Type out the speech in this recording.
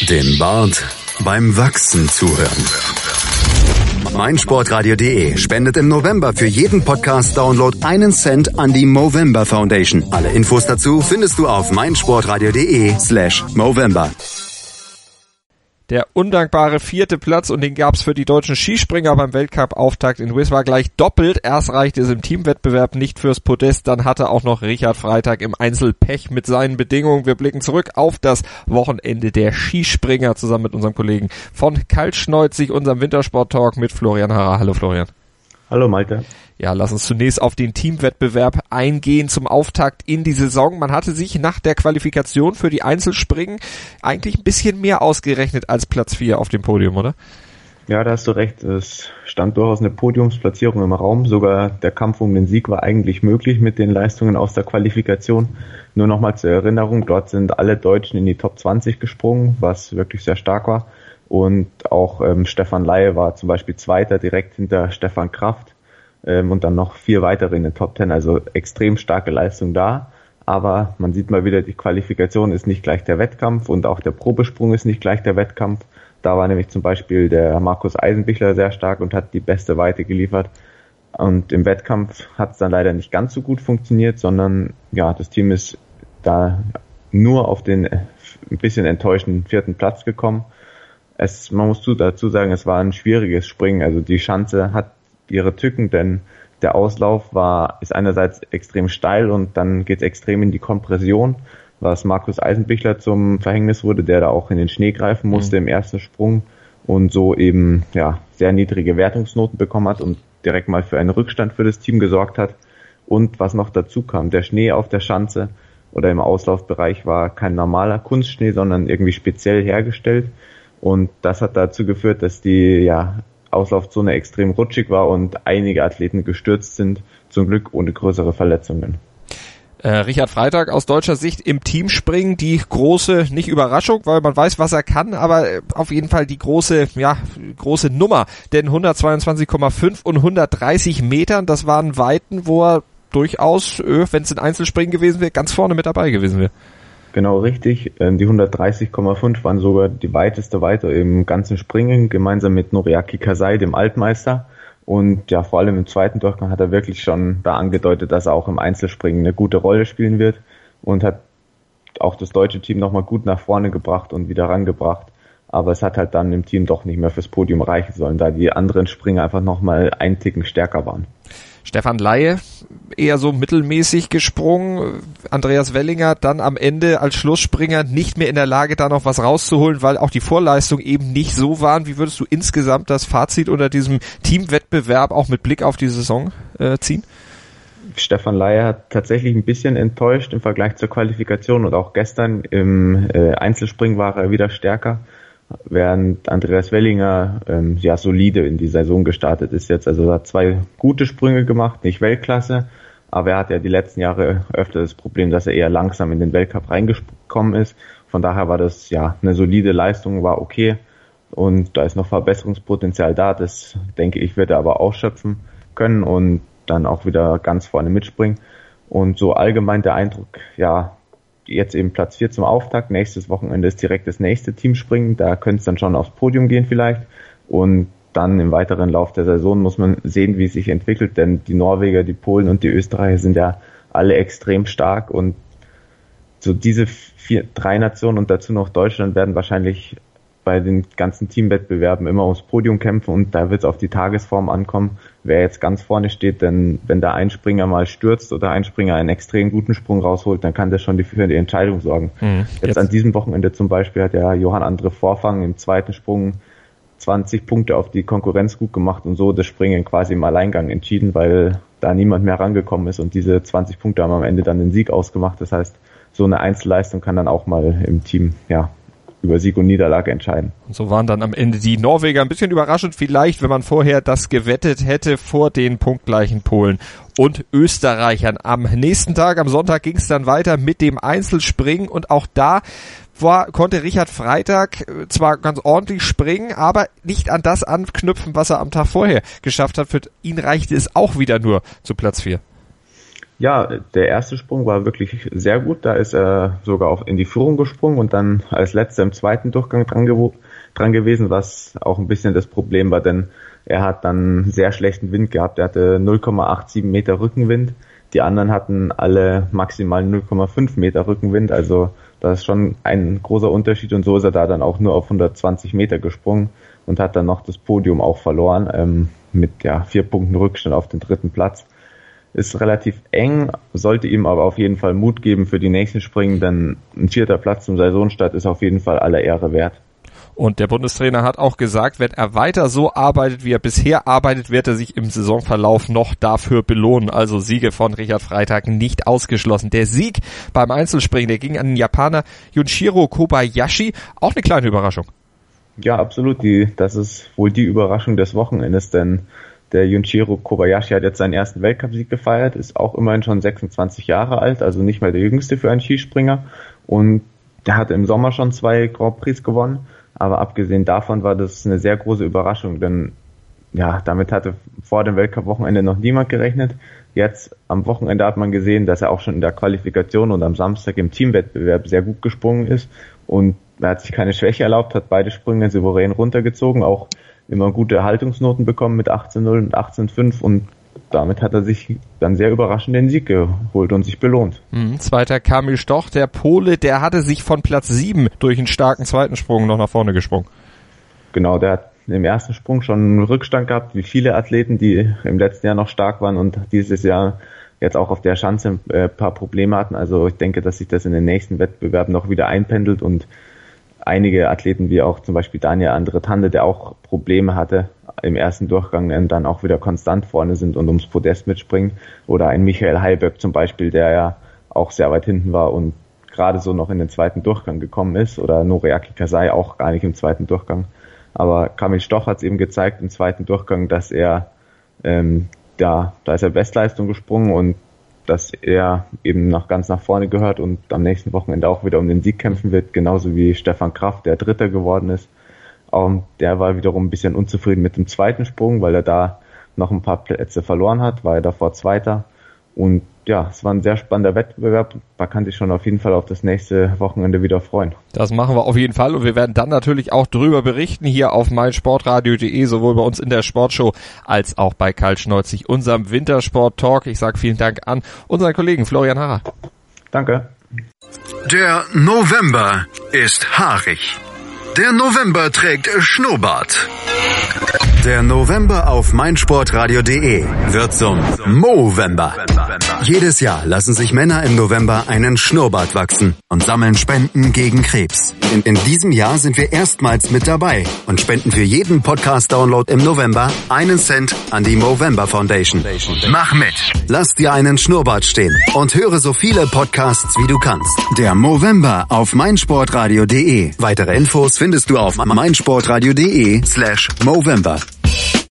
Dem Bart beim Wachsen zuhören. meinsportradio.de spendet im November für jeden Podcast-Download 1 Cent an die Movember Foundation. Alle Infos dazu findest du auf meinsportradio.de/Movember. Der undankbare 4. Platz, und den gab's für die deutschen Skispringer beim Weltcup-Auftakt in Wisła gleich doppelt. Erst reichte es im Teamwettbewerb nicht fürs Podest, dann hatte auch noch Richard Freytag im Einzel Pech mit seinen Bedingungen. Wir blicken zurück auf das Wochenende der Skispringer zusammen mit unserem Kollegen von Kaltschneuzig, unserem Wintersport-Talk mit Florian Harrer. Hallo Florian. Hallo Malte. Ja, lass uns zunächst auf den Teamwettbewerb eingehen zum Auftakt in die Saison. Man hatte sich nach der Qualifikation für die Einzelspringen eigentlich ein bisschen mehr ausgerechnet als Platz 4 auf dem Podium, oder? Ja, da hast du recht. Es stand durchaus eine Podiumsplatzierung im Raum. Sogar der Kampf um den Sieg war eigentlich möglich mit den Leistungen aus der Qualifikation. Nur nochmal zur Erinnerung, dort sind alle Deutschen in die Top 20 gesprungen, was wirklich sehr stark war. Und auch Stefan Laie war zum Beispiel Zweiter direkt hinter Stefan Kraft. Und dann noch 4 weitere in den Top 10, also extrem starke Leistung da. Aber man sieht mal wieder, die Qualifikation ist nicht gleich der Wettkampf und auch der Probesprung ist nicht gleich der Wettkampf. Da war nämlich zum Beispiel der Markus Eisenbichler sehr stark und hat die beste Weite geliefert. Und im Wettkampf hat es dann leider nicht ganz so gut funktioniert, sondern ja, das Team ist da nur auf den ein bisschen enttäuschenden 4. Platz gekommen. Man muss dazu sagen, es war ein schwieriges Springen. Also die Schanze hat ihre Tücken, denn der Auslauf ist einerseits extrem steil und dann geht es extrem in die Kompression, was Markus Eisenbichler zum Verhängnis wurde, der da auch in den Schnee greifen musste im ersten Sprung und so eben ja sehr niedrige Wertungsnoten bekommen hat und direkt mal für einen Rückstand für das Team gesorgt hat. Und was noch dazu kam, der Schnee auf der Schanze oder im Auslaufbereich war kein normaler Kunstschnee, sondern irgendwie speziell hergestellt, und das hat dazu geführt, dass die Auslaufzone extrem rutschig war und einige Athleten gestürzt sind, zum Glück ohne größere Verletzungen. Richard Freytag aus deutscher Sicht im Teamspringen, die große, nicht Überraschung, weil man weiß, was er kann, aber auf jeden Fall die große Nummer, denn 122,5 und 130 Metern, das waren Weiten, wo er durchaus, wenn es ein Einzelspringen gewesen wäre, ganz vorne mit dabei gewesen wäre. Genau, richtig. Die 130,5 waren sogar die weiteste Weite im ganzen Springen, gemeinsam mit Noriaki Kasai, dem Altmeister. Und ja, vor allem im zweiten Durchgang hat er wirklich schon da angedeutet, dass er auch im Einzelspringen eine gute Rolle spielen wird und hat auch das deutsche Team nochmal gut nach vorne gebracht und wieder rangebracht. Aber es hat halt dann im Team doch nicht mehr fürs Podium reichen sollen, da die anderen Springer einfach nochmal einen Ticken stärker waren. Stefan Laie eher so mittelmäßig gesprungen, Andreas Wellinger dann am Ende als Schlussspringer nicht mehr in der Lage, da noch was rauszuholen, weil auch die Vorleistungen eben nicht so waren. Wie würdest du insgesamt das Fazit unter diesem Teamwettbewerb auch mit Blick auf die Saison ziehen? Stefan Laie hat tatsächlich ein bisschen enttäuscht im Vergleich zur Qualifikation und auch gestern im Einzelspringen war er wieder stärker, während Andreas Wellinger solide in die Saison gestartet ist jetzt. Also er hat 2 gute Sprünge gemacht, nicht Weltklasse, aber er hat ja die letzten Jahre öfter das Problem, dass er eher langsam in den Weltcup reingekommen ist. Von daher war das eine solide Leistung, war okay und da ist noch Verbesserungspotenzial da. Das, denke ich, wird er aber ausschöpfen können und dann auch wieder ganz vorne mitspringen. Und so allgemein der Eindruck, jetzt eben Platz 4 zum Auftakt. Nächstes Wochenende ist direkt das nächste Teamspringen. Da könnte es dann schon aufs Podium gehen vielleicht. Und dann im weiteren Lauf der Saison muss man sehen, wie es sich entwickelt. Denn die Norweger, die Polen und die Österreicher sind ja alle extrem stark. Und so diese 3 Nationen und dazu noch Deutschland werden wahrscheinlich bei den ganzen Teamwettbewerben immer ums Podium kämpfen. Und da wird es auf die Tagesform ankommen, wer jetzt ganz vorne steht, denn wenn da ein Springer mal stürzt oder ein Springer einen extrem guten Sprung rausholt, dann kann das schon für die Entscheidung sorgen. Jetzt an diesem Wochenende zum Beispiel hat ja Johann André Vorfang im zweiten Sprung 20 Punkte auf die Konkurrenz gut gemacht und so das Springen quasi im Alleingang entschieden, weil da niemand mehr rangekommen ist und diese 20 Punkte haben am Ende dann den Sieg ausgemacht. Das heißt, so eine Einzelleistung kann dann auch mal im Team, über Sieg und Niederlage entscheiden. Und so waren dann am Ende die Norweger ein bisschen überraschend, vielleicht, wenn man vorher das gewettet hätte vor den punktgleichen Polen und Österreichern. Am nächsten Tag, am Sonntag, ging es dann weiter mit dem Einzelspringen und auch da konnte Richard Freytag zwar ganz ordentlich springen, aber nicht an das anknüpfen, was er am Tag vorher geschafft hat. Für ihn reichte es auch wieder nur zu Platz 4. Ja, der erste Sprung war wirklich sehr gut. Da ist er sogar in die Führung gesprungen und dann als letzter im zweiten Durchgang dran gewesen, was auch ein bisschen das Problem war, denn er hat dann sehr schlechten Wind gehabt. Er hatte 0,87 Meter Rückenwind. Die anderen hatten alle maximal 0,5 Meter Rückenwind. Also das ist schon ein großer Unterschied und so ist er da dann auch nur auf 120 Meter gesprungen und hat dann noch das Podium auch verloren mit 4 Punkten Rückstand auf den dritten Platz. Ist relativ eng, sollte ihm aber auf jeden Fall Mut geben für die nächsten Springen, denn ein 4. Platz zum Saisonstart ist auf jeden Fall aller Ehre wert. Und der Bundestrainer hat auch gesagt, wenn er weiter so arbeitet, wie er bisher arbeitet, wird er sich im Saisonverlauf noch dafür belohnen. Also Siege von Richard Freitag nicht ausgeschlossen. Der Sieg beim Einzelspringen, der ging an den Japaner Junshiro Kobayashi. Auch eine kleine Überraschung. Ja, absolut. Das ist wohl die Überraschung des Wochenendes, denn der Junshiro Kobayashi hat jetzt seinen ersten Weltcupsieg gefeiert, ist auch immerhin schon 26 Jahre alt, also nicht mehr der jüngste für einen Skispringer. Und der hatte im Sommer schon 2 Grand Prix gewonnen. Aber abgesehen davon war das eine sehr große Überraschung, denn damit hatte vor dem Weltcup-Wochenende noch niemand gerechnet. Jetzt am Wochenende hat man gesehen, dass er auch schon in der Qualifikation und am Samstag im Teamwettbewerb sehr gut gesprungen ist. Und er hat sich keine Schwäche erlaubt, hat beide Sprünge souverän runtergezogen, auch immer gute Haltungsnoten bekommen mit 18,0 und 18,5 und damit hat er sich dann sehr überraschend den Sieg geholt und sich belohnt. Zweiter Kamil Stoch, der Pole, der hatte sich von Platz 7 durch einen starken zweiten Sprung noch nach vorne gesprungen. Genau, der hat im ersten Sprung schon einen Rückstand gehabt, wie viele Athleten, die im letzten Jahr noch stark waren und dieses Jahr jetzt auch auf der Schanze ein paar Probleme hatten. Also ich denke, dass sich das in den nächsten Wettbewerben noch wieder einpendelt und einige Athleten, wie auch zum Beispiel Daniel Andretande, der auch Probleme hatte im ersten Durchgang, dann auch wieder konstant vorne sind und ums Podest mitspringen. Oder ein Michael Heiböck zum Beispiel, der ja auch sehr weit hinten war und gerade so noch in den zweiten Durchgang gekommen ist. Oder Noriaki Kasai auch gar nicht im zweiten Durchgang. Aber Kamil Stoch hat es eben gezeigt im zweiten Durchgang, dass er, da ist er Bestleistung gesprungen und dass er eben ganz nach vorne gehört und am nächsten Wochenende auch wieder um den Sieg kämpfen wird, genauso wie Stefan Kraft, der Dritter geworden ist. Der war wiederum ein bisschen unzufrieden mit dem zweiten Sprung, weil er da noch ein paar Plätze verloren hat, war er davor Zweiter. Und ja, es war ein sehr spannender Wettbewerb. Man kann sich schon auf jeden Fall auf das nächste Wochenende wieder freuen. Das machen wir auf jeden Fall und wir werden dann natürlich auch drüber berichten hier auf meinsportradio.de, sowohl bei uns in der Sportshow als auch bei Kaltschneuzig, unserem Wintersport-Talk. Ich sage vielen Dank an unseren Kollegen Florian Harrer. Danke. Der November ist haarig. Der November trägt Schnurrbart. Der November auf meinsportradio.de wird zum Movember. Jedes Jahr lassen sich Männer im November einen Schnurrbart wachsen und sammeln Spenden gegen Krebs. In diesem Jahr sind wir erstmals mit dabei und spenden für jeden Podcast-Download im November 1 Cent an die Movember Foundation. Mach mit! Lass dir einen Schnurrbart stehen und höre so viele Podcasts, wie du kannst. Der Movember auf meinsportradio.de. Weitere Infos findest du auf meinsportradio.de/Movember.